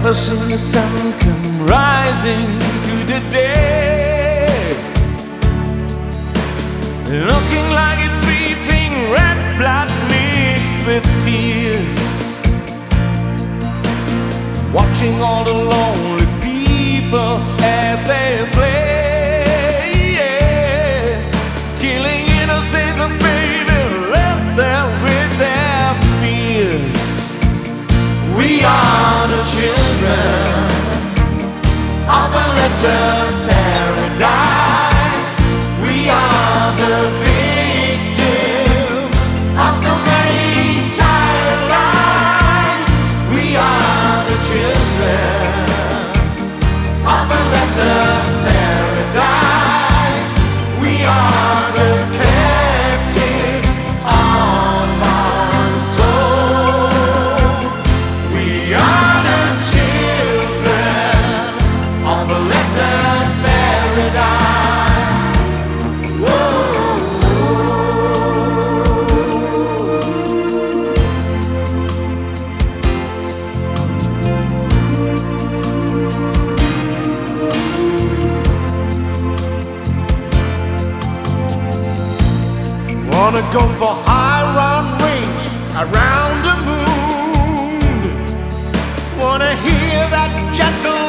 Never seen the sun come rising to the day, looking like it's weeping red blood mixed with tears, watching all the lonely people as they play, killing innocents and baby left there with their fears. We are the children of a lesser paradise. We are the victims of so many tired lives. We are the children of a lesser paradise. We are the captives of our soul. We are the children of a lesser paradise. Whoa. Wanna go for high round range around the moon. Wanna hear that gentle